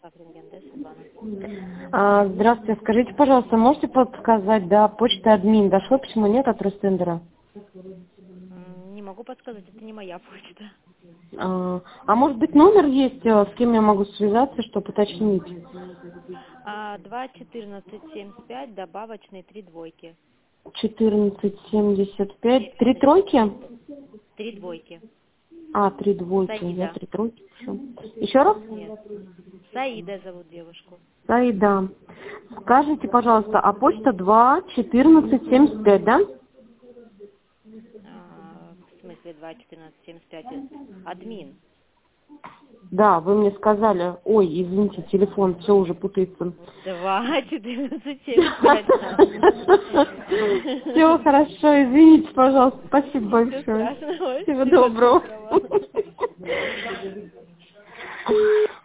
Кафринген, да, Светлана? Здравствуйте, скажите, пожалуйста, можете подсказать, да, почта админ, дошло письмо, нет, от Ростендера? Не могу подсказать, это не моя почта. А может быть номер есть, с кем я могу связаться, чтобы уточнить? 2-14-75, добавочный 3 двойки. 1475, 3 тройки? 3 двойки. 3 двойки, я Саида. 3 тройки пишу. Еще раз? Нет. Саида зовут девушку. Да. Скажите, пожалуйста, а почта 2-1475, да? В смысле 2-14-75? Админ. Да, вы мне сказали, ой, извините, телефон, все уже путается. 2-14-75, да. Все хорошо, извините, пожалуйста, спасибо Ничего большое. страшного. Всего доброго.